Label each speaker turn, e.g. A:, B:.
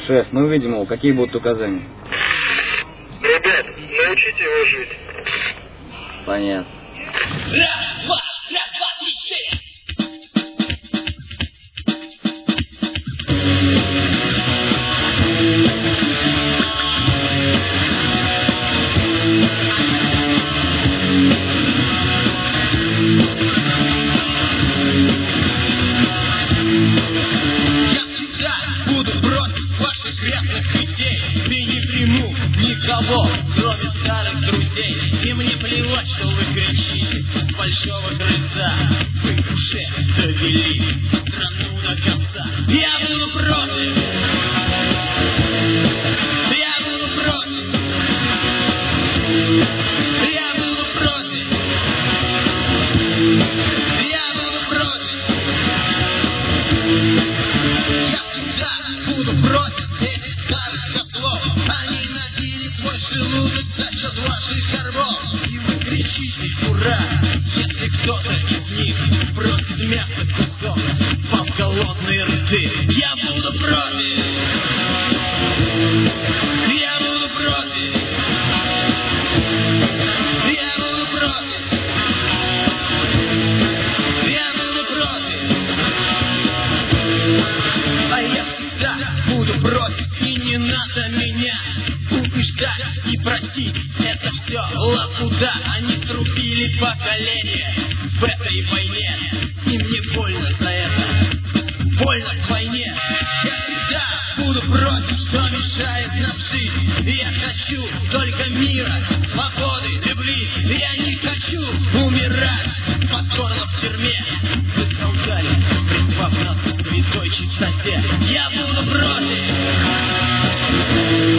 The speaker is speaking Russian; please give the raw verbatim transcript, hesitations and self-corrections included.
A: Шеф, мы увидим его. Какие будут указания?
B: Ребят, научите его жить.
A: Понятно.
C: Раз, два, раз, два, три, четыре. Я всегда буду против ваших грязных идей и не приму никого, кроме старых друзей. И мне плевать, что вы кричите с большого крыльца. Вы уже довели страну до конца. Я буду против. Я буду против. Я буду против. Я буду против. Я всегда буду против этих старых котлов. Они набили свой желудок за счет ваших горбов. И вы кричите «Ура!», если кто-то из них просит мясо кусок в голодные рты. Я буду против. Я буду против. Я буду против. Я буду против. А я всегда буду против. И не надо меня убеждать и просить. Это все лапуда. Они трубили поколение в этой войне. И мне больно за это. Больно в войне. Я всегда буду против, что мешает нам жить. И я хочу только мира, свободы, любви. И я не хочу умирать под горлом в тюрьме. Вы солгали, призвав нас к святой чистоте. Я буду против.